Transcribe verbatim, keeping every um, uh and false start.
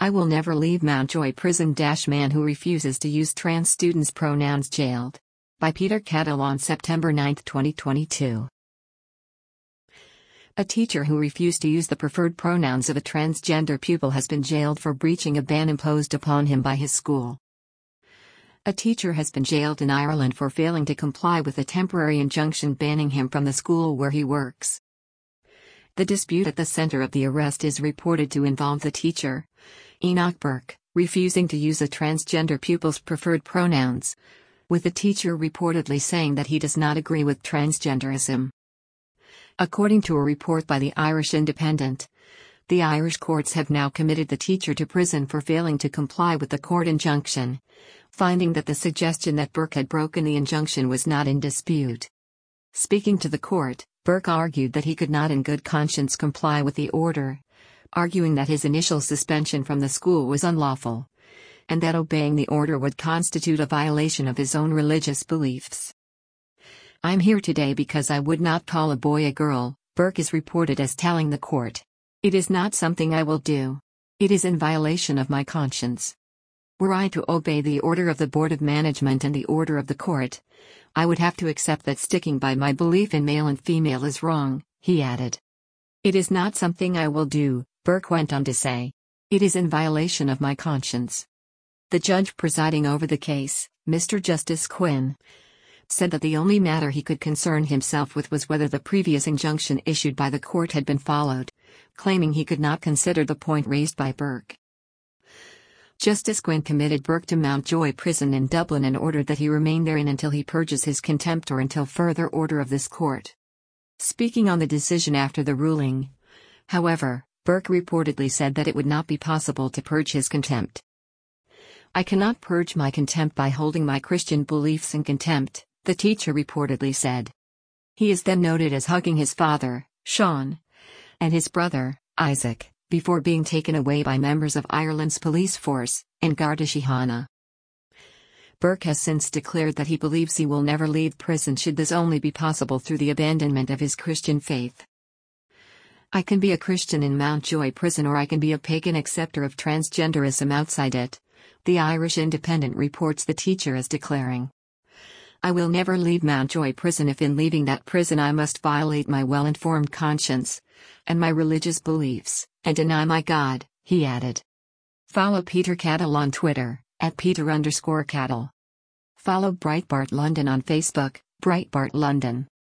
I will never leave Mountjoy Prison. Man who refuses to use trans students' pronouns jailed. By Peter Cattle on September ninth, twenty twenty-two. A teacher who refused to use the preferred pronouns of a transgender pupil has been jailed for breaching a ban imposed upon him by his school. A teacher has been jailed in Ireland for failing to comply with a temporary injunction banning him from the school where he works. The dispute at the center of the arrest is reported to involve the teacher, Enoch Burke, refusing to use a transgender pupil's preferred pronouns, with the teacher reportedly saying that he does not agree with transgenderism. According to a report by the Irish Independent, the Irish courts have now committed the teacher to prison for failing to comply with the court injunction, finding that the suggestion that Burke had broken the injunction was not in dispute. Speaking to the court, Burke argued that he could not in good conscience comply with the order, arguing that his initial suspension from the school was unlawful, and that obeying the order would constitute a violation of his own religious beliefs. "I'm here today because I would not call a boy a girl," Burke is reported as telling the court. "It is not something I will do. It is in violation of my conscience. Were I to obey the order of the Board of Management and the order of the court, I would have to accept that sticking by my belief in male and female is wrong," he added. "It is not something I will do," Burke went on to say. "It is in violation of my conscience." The judge presiding over the case, Mister Justice Quinn, said that the only matter he could concern himself with was whether the previous injunction issued by the court had been followed, claiming he could not consider the point raised by Burke. Justice Quinn committed Burke to Mountjoy Prison in Dublin and ordered that he remain therein until he purges his contempt or until further order of this court. Speaking on the decision after the ruling, however, Burke reportedly said that it would not be possible to purge his contempt. "I cannot purge my contempt by holding my Christian beliefs in contempt," the teacher reportedly said. He is then noted as hugging his father, Sean, and his brother, Isaac, before being taken away by members of Ireland's police force, in Garda Síochána. Burke has since declared that he believes he will never leave prison should this only be possible through the abandonment of his Christian faith. "I can be a Christian in Mountjoy Prison or I can be a pagan acceptor of transgenderism outside it," the Irish Independent reports the teacher as declaring. "I will never leave Mountjoy Prison if in leaving that prison I must violate my well-informed conscience and my religious beliefs, and deny my God," he added. Follow Peter Cattle on Twitter, at Peter underscore Cattle. Follow Breitbart London on Facebook, Breitbart London.